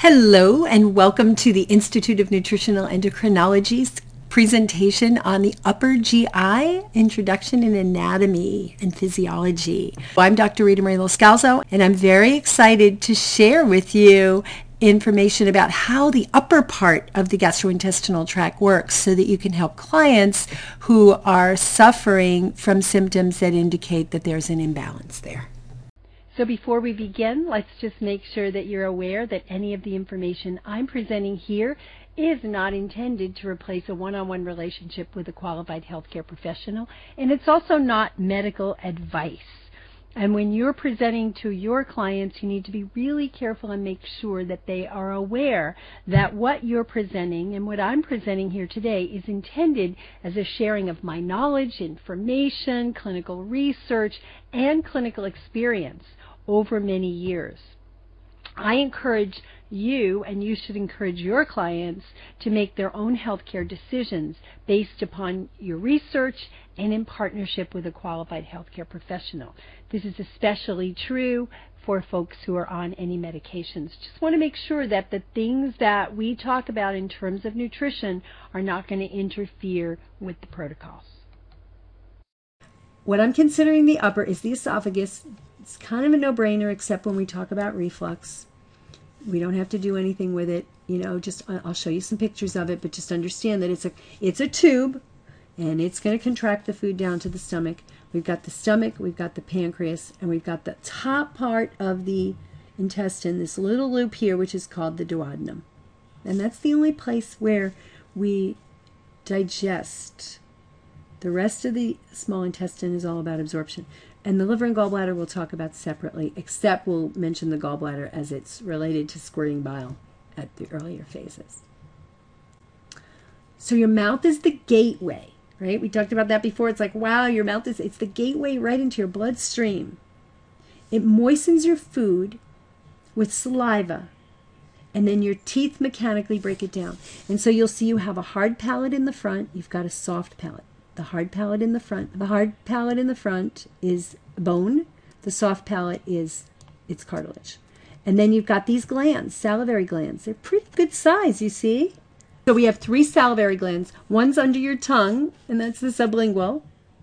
Hello and welcome to the Institute of Nutritional Endocrinology's presentation on the upper GI, Introduction in Anatomy and Physiology. I'm Dr. Rita Marie Loscalzo, and I'm very excited to share with you information about how the upper part of the gastrointestinal tract works so that you can help clients who are suffering from symptoms that indicate that there's an imbalance there. So before we begin, let's just make sure that you're aware that any of the information I'm presenting here is not intended to replace a one-on-one relationship with a qualified healthcare professional, and it's also not medical advice. And when you're presenting to your clients, you need to be really careful and make sure that they are aware that what you're presenting and what I'm presenting here today is intended as a sharing of my knowledge, information, clinical research, and clinical experience over many years. I encourage you, and you should encourage your clients, to make their own healthcare decisions based upon your research and in partnership with a qualified healthcare professional. This is especially true for folks who are on any medications. Just want to make sure that the things that we talk about in terms of nutrition are not going to interfere with the protocols. What I'm considering the upper is the esophagus. It's kind of a no-brainer except when we talk about reflux. We don't have to do anything with it. Just I'll show you some pictures of it, but just understand that it's a tube, and it's going to contract the food down to the stomach. We've got the stomach, we've got the pancreas, and we've got the top part of the intestine, this little loop here, which is called the duodenum. And that's the only place where we digest. The rest of the small intestine is all about absorption. And the liver and gallbladder we'll talk about separately, except we'll mention the gallbladder as it's related to squirting bile at the earlier phases. So your mouth is the gateway, right? We talked about that before. It's like, wow, your mouth it's the gateway right into your bloodstream. It moistens your food with saliva, and then your teeth mechanically break it down. And so you'll see you have a hard palate in the front, you've got a soft palate. The hard palate in the front is bone. The soft palate is its cartilage. And then you've got these glands, salivary glands. They're pretty good size, you see. So we have 3 salivary glands. One's under your tongue, and that's the sublingual.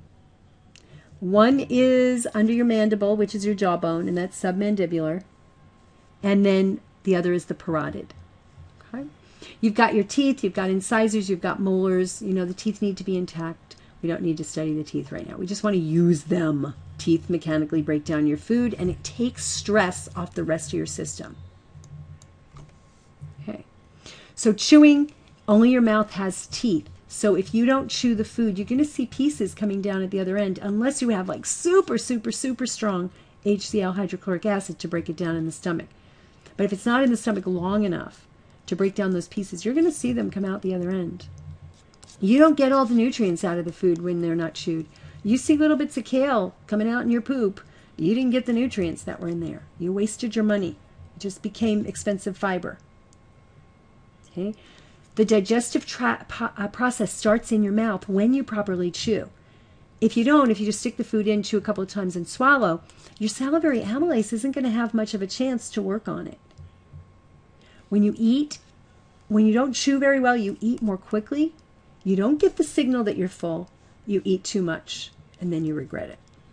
One is under your mandible, which is your jawbone, and that's submandibular. And then the other is the parotid. Okay? You've got your teeth, you've got incisors, you've got molars. The teeth need to be intact. We don't need to study the teeth right now. We just want to use them. Teeth mechanically break down your food, and it takes stress off the rest of your system. Okay. So chewing, only your mouth has teeth. So if you don't chew the food, you're going to see pieces coming down at the other end, unless you have like super, super, super strong HCl hydrochloric acid to break it down in the stomach. But if it's not in the stomach long enough to break down those pieces, you're going to see them come out the other end. You don't get all the nutrients out of the food when they're not chewed. You see little bits of kale coming out in your poop. You didn't get the nutrients that were in there. You wasted your money. It just became expensive fiber. Okay? The digestive process starts in your mouth when you properly chew. If you just stick the food in, chew a couple of times, and swallow, your salivary amylase isn't going to have much of a chance to work on it. When you don't chew very well, you eat more quickly. You don't get the signal that you're full. You eat too much, and then you regret it.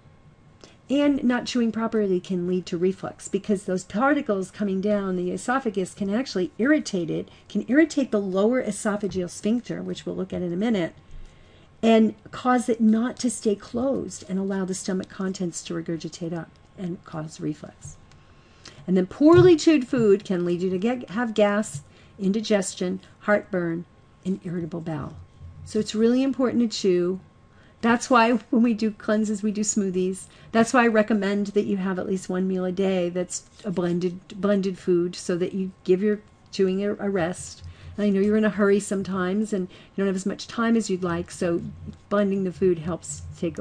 And not chewing properly can lead to reflux, because those particles coming down the esophagus can actually irritate it, can irritate the lower esophageal sphincter, which we'll look at in a minute, and cause it not to stay closed and allow the stomach contents to regurgitate up and cause reflux. And then poorly chewed food can lead you to have gas, indigestion, heartburn, and irritable bowel. So it's really important to chew. That's why when we do cleanses, we do smoothies. That's why I recommend that you have at least one meal a day that's a blended food, so that you give your chewing a rest. And I know you're in a hurry sometimes, and you don't have as much time as you'd like, so blending the food helps make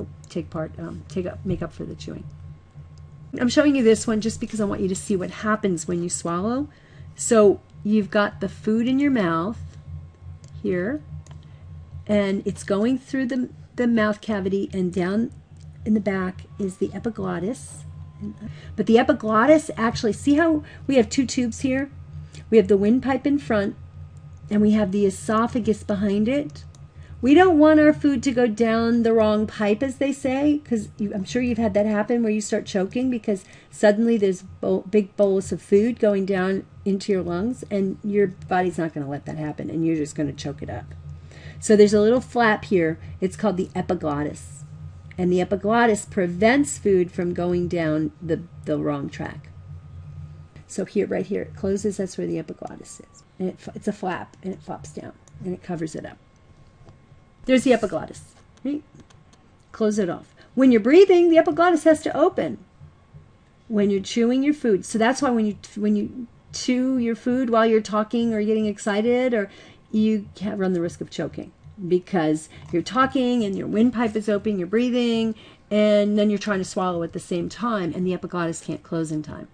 up for the chewing. I'm showing you this one just because I want you to see what happens when you swallow. So you've got the food in your mouth here, and it's going through the mouth cavity, and down in the back is the epiglottis. But the epiglottis, actually, see how we have 2 tubes here? We have the windpipe in front, and we have the esophagus behind it. We don't want our food to go down the wrong pipe, as they say, because I'm sure you've had that happen where you start choking because suddenly there's a big bolus of food going down into your lungs, and your body's not going to let that happen, and you're just going to choke it up. So there's a little flap here. It's called the epiglottis, and the epiglottis prevents food from going down the wrong track. So here, right here, it closes. That's where the epiglottis is, and it's a flap, and it flops down, and it covers it up. There's the epiglottis. Right? Close it off. When you're breathing, the epiglottis has to open. When you're chewing your food, so that's why when you chew your food while you're talking or getting excited, or you can't run the risk of choking because you're talking and your windpipe is open, you're breathing, and then you're trying to swallow at the same time, and the epiglottis can't close in time.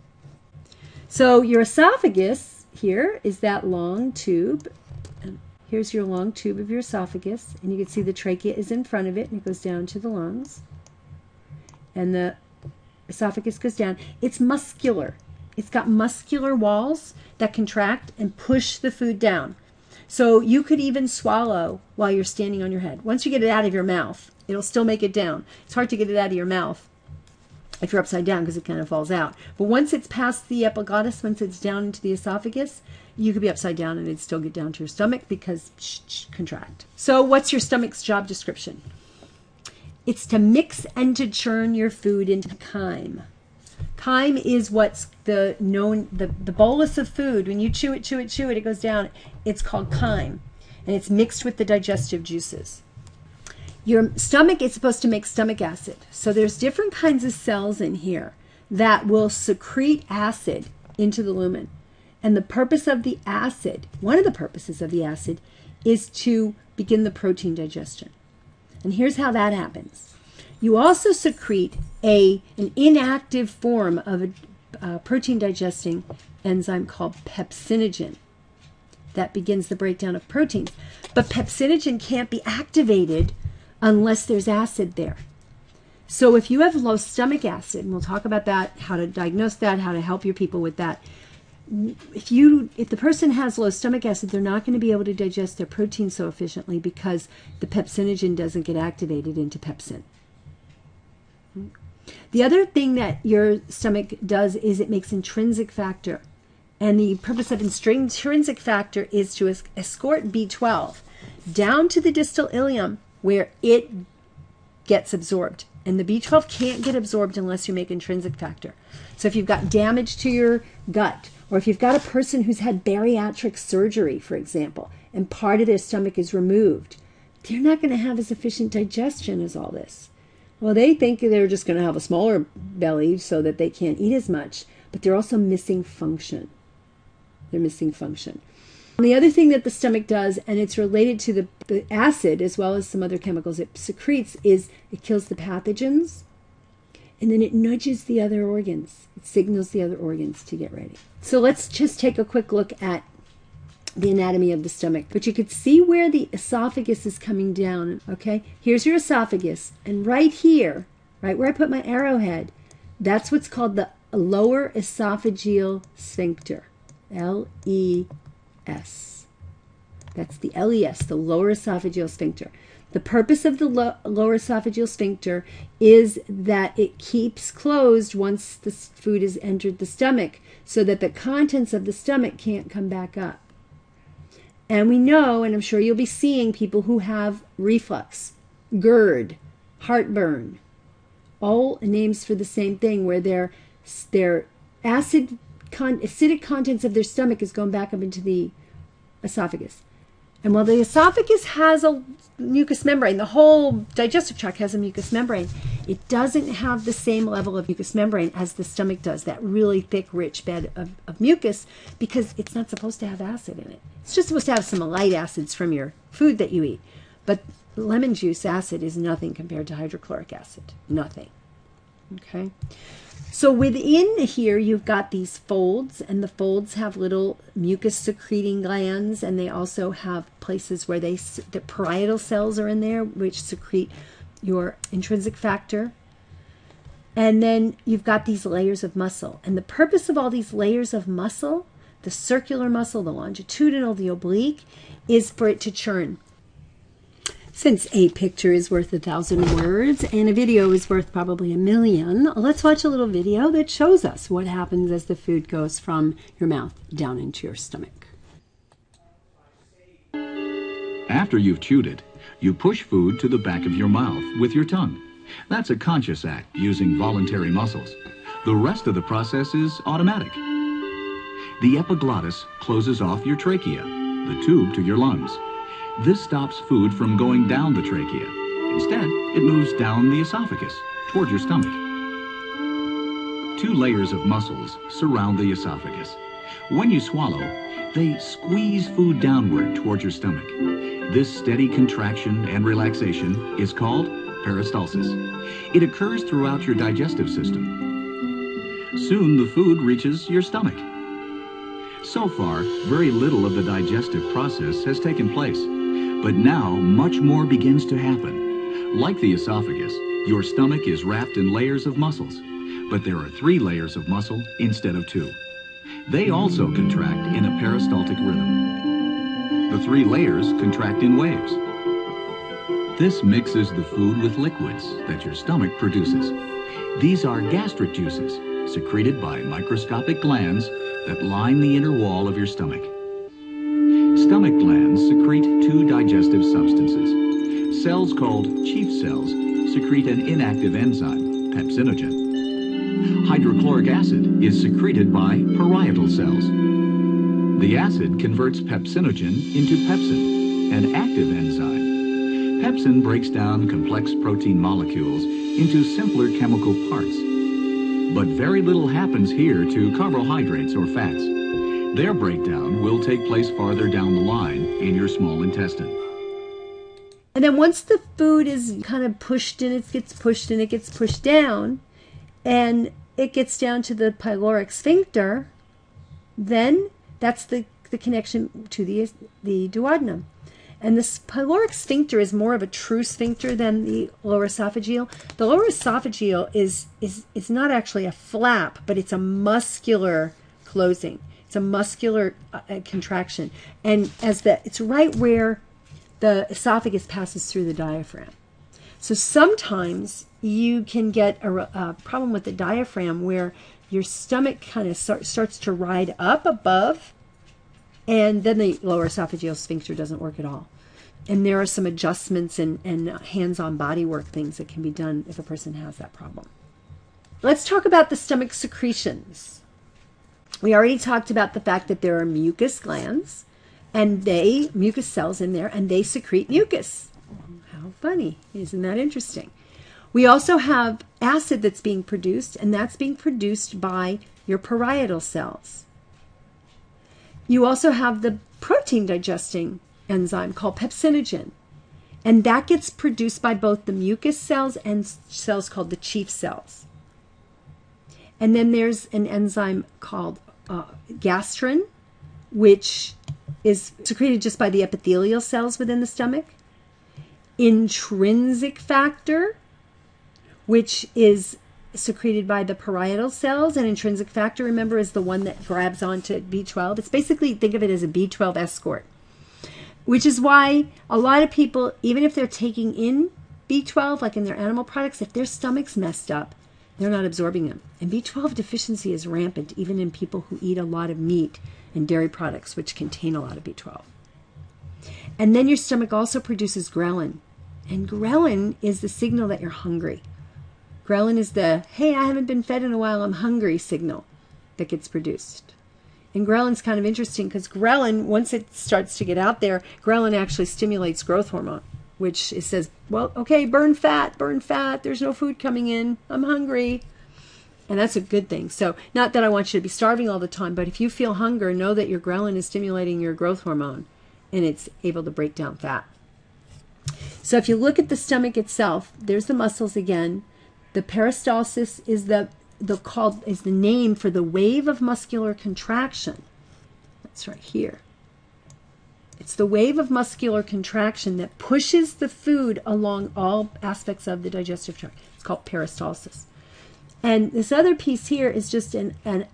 So your esophagus here is that long tube. Here's your long tube of your esophagus, and you can see the trachea is in front of it, and it goes down to the lungs. And the esophagus goes down. It's muscular. It's got muscular walls that contract and push the food down. So you could even swallow while you're standing on your head. Once you get it out of your mouth, it'll still make it down. It's hard to get it out of your mouth if you're upside down because it kind of falls out. But once it's past the epiglottis, once it's down into the esophagus, you could be upside down and it'd still get down to your stomach because contract. So what's your stomach's job description? It's to mix and to churn your food into chyme. Chyme is what's the bolus of food. When you chew it, it goes down. It's called chyme, and it's mixed with the digestive juices. Your stomach is supposed to make stomach acid. So there's different kinds of cells in here that will secrete acid into the lumen. And the purpose of the acid, one of the purposes of the acid, is to begin the protein digestion. And here's how that happens. You also secrete an inactive form of a protein digesting enzyme called pepsinogen that begins the breakdown of proteins. But pepsinogen can't be activated unless there's acid there. So if you have low stomach acid, and we'll talk about that, how to diagnose that, how to help your people with that. If the person has low stomach acid, they're not going to be able to digest their protein so efficiently because the pepsinogen doesn't get activated into pepsin. The other thing that your stomach does is it makes intrinsic factor. And the purpose of intrinsic factor is to escort B12 down to the distal ileum where it gets absorbed. And the B12 can't get absorbed unless you make intrinsic factor. So if you've got damage to your gut, or if you've got a person who's had bariatric surgery, for example, and part of their stomach is removed, they're not going to have as efficient digestion as all this. Well, they think they're just going to have a smaller belly so that they can't eat as much, but they're also missing function. They're missing function. And the other thing that the stomach does, and it's related to the acid as well as some other chemicals it secretes, is it kills the pathogens, and then it nudges the other organs. It signals the other organs to get ready. So let's just take a quick look at the anatomy of the stomach. But you could see where the esophagus is coming down, okay? Here's your esophagus, and right here, right where I put my arrowhead, that's what's called the lower esophageal sphincter, L-E-S. That's the L-E-S, the lower esophageal sphincter. The purpose of the lower esophageal sphincter is that it keeps closed once the food has entered the stomach so that the contents of the stomach can't come back up. And we know, and I'm sure you'll be seeing people who have reflux, GERD, heartburn, all names for the same thing, where their acidic contents of their stomach is going back up into the esophagus. And while the esophagus has a mucous membrane, the whole digestive tract has a mucous membrane, it doesn't have the same level of mucous membrane as the stomach does, that really thick, rich bed of mucus, because it's not supposed to have acid in it. It's just supposed to have some light acids from your food that you eat. But lemon juice acid is nothing compared to hydrochloric acid. Nothing. Okay? So within here, you've got these folds, and the folds have little mucus secreting glands, and they also have places where the parietal cells are in there, which secrete your intrinsic factor. And then you've got these layers of muscle. And the purpose of all these layers of muscle, the circular muscle, the longitudinal, the oblique, is for it to churn. Since a picture is worth 1,000 words and a video is worth probably 1,000,000, let's watch a little video that shows us what happens as the food goes from your mouth down into your stomach. After you've chewed it, you push food to the back of your mouth with your tongue. That's a conscious act using voluntary muscles. The rest of the process is automatic. The epiglottis closes off your trachea, the tube to your lungs. This stops food from going down the trachea. Instead, it moves down the esophagus, toward your stomach. 2 layers of muscles surround the esophagus. When you swallow, they squeeze food downward toward your stomach. This steady contraction and relaxation is called peristalsis. It occurs throughout your digestive system. Soon the food reaches your stomach. So far, very little of the digestive process has taken place, but now much more begins to happen. Like the esophagus, your stomach is wrapped in layers of muscles, but there are 3 layers of muscle instead of 2. They also contract in a peristaltic rhythm. The 3 layers contract in waves. This mixes the food with liquids that your stomach produces. These are gastric juices, secreted by microscopic glands that line the inner wall of your stomach. Stomach glands secrete 2 digestive substances. Cells called chief cells secrete an inactive enzyme, pepsinogen. Hydrochloric acid is secreted by parietal cells. The acid converts pepsinogen into pepsin, an active enzyme. Pepsin breaks down complex protein molecules into simpler chemical parts. But very little happens here to carbohydrates or fats. Their breakdown will take place farther down the line in your small intestine. And then once the food is kind of pushed in, it gets pushed and it gets pushed down, and it gets down to the pyloric sphincter, then that's the connection to the duodenum. And this pyloric sphincter is more of a true sphincter than the lower esophageal. The lower esophageal is not actually a flap, but it's a muscular closing. It's a muscular contraction. And it's right where the esophagus passes through the diaphragm. So sometimes you can get a problem with the diaphragm where your stomach kind of starts to ride up above, and then the lower esophageal sphincter doesn't work at all. And there are some adjustments and hands-on body work things that can be done if a person has that problem. Let's talk about the stomach secretions. We already talked about the fact that there are mucus glands, and mucus cells in there, and they secrete mucus. How funny. Isn't that interesting? We also have acid that's being produced, and that's being produced by your parietal cells. You also have the protein digesting enzyme called pepsinogen, and that gets produced by both the mucus cells and cells called the chief cells. And then there's an enzyme called gastrin, which is secreted just by the epithelial cells within the stomach. Intrinsic factor, which is secreted by the parietal cells, and intrinsic factor, remember, is the one that grabs onto B12. It's basically, think of it as a B12 escort, which is why a lot of people, even if they're taking in B12, like in their animal products, if their stomach's messed up, they're not absorbing them. And B12 deficiency is rampant, even in people who eat a lot of meat and dairy products, which contain a lot of B12. And then your stomach also produces ghrelin. And ghrelin is the signal that you're hungry. Ghrelin is the, hey, I haven't been fed in a while, I'm hungry signal that gets produced. And ghrelin's kind of interesting because ghrelin, once it starts to get out there, ghrelin actually stimulates growth hormone, which it says, well, okay, burn fat, there's no food coming in, I'm hungry. And that's a good thing. So not that I want you to be starving all the time, but if you feel hunger, know that your ghrelin is stimulating your growth hormone and it's able to break down fat. So if you look at the stomach itself, there's the muscles again. The peristalsis is the name for the wave of muscular contraction. That's right here. It's the wave of muscular contraction that pushes the food along all aspects of the digestive tract. It's called peristalsis. And this other piece here is just an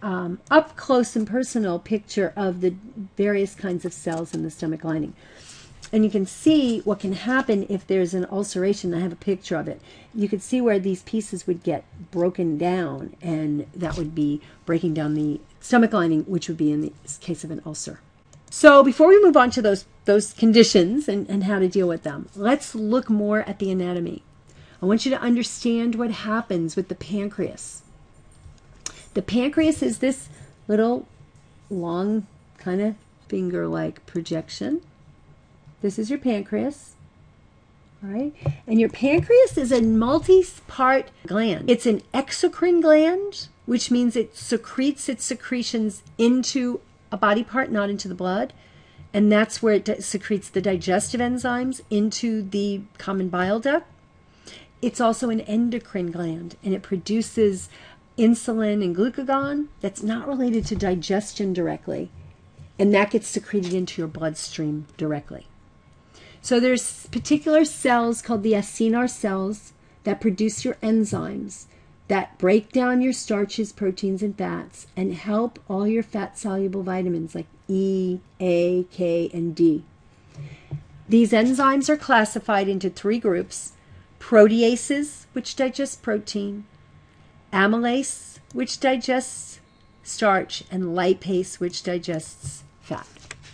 up close and personal picture of the various kinds of cells in the stomach lining. And you can see what can happen if there's an ulceration. I have a picture of it. You can see where these pieces would get broken down, and that would be breaking down the stomach lining, which would be in the case of an ulcer. So before we move on to those conditions and how to deal with them, let's look more at the anatomy. I want you to understand what happens with the pancreas. The pancreas is this little long kind of finger-like projection. This is your pancreas, all right? And your pancreas is a multi-part gland. It's an exocrine gland, which means it secretes its secretions into a body part, not into the blood. And that's where it secretes the digestive enzymes into the common bile duct. It's also an endocrine gland, and it produces insulin and glucagon that's not related to digestion directly, and that gets secreted into your bloodstream directly. So there's particular cells called the acinar cells that produce your enzymes that break down your starches, proteins, and fats and help all your fat-soluble vitamins like E, A, K, and D. These enzymes are classified into 3 groups: proteases, which digest protein; amylase, which digests starch; and lipase, which digests fat.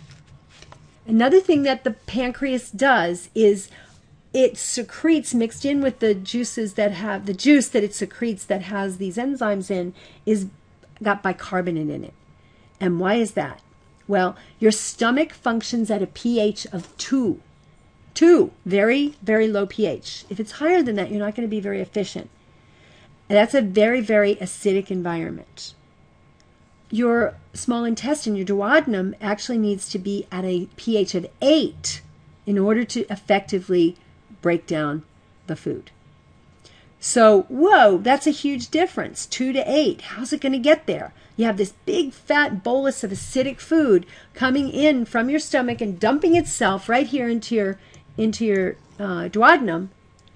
Another thing that the pancreas does is it secretes, mixed in with the juices that have, the juice that it secretes that has these enzymes in, is got bicarbonate in it. And why is that? Well, your stomach functions at a pH of 2. 2, very, very low pH. If it's higher than that, you're not going to be very efficient. And that's a very, very acidic environment. Your small intestine, your duodenum, actually needs to be at a pH of 8 in order to effectively break down the food. So, whoa, that's a huge difference, 2 to 8. How's it going to get there? You have this big fat bolus of acidic food coming in from your stomach and dumping itself right here into your duodenum.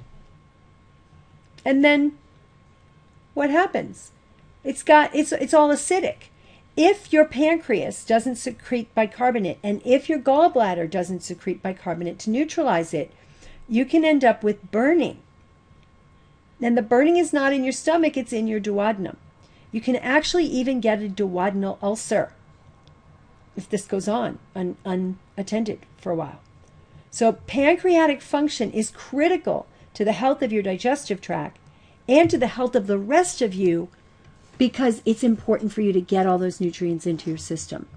And then what happens? It's all acidic. If your pancreas doesn't secrete bicarbonate, and if your gallbladder doesn't secrete bicarbonate to neutralize it, you can end up with burning. And the burning is not in your stomach, it's in your duodenum. You can actually even get a duodenal ulcer if this goes on unattended for a while. So pancreatic function is critical to the health of your digestive tract and to the health of the rest of you, because it's important for you to get all those nutrients into your system.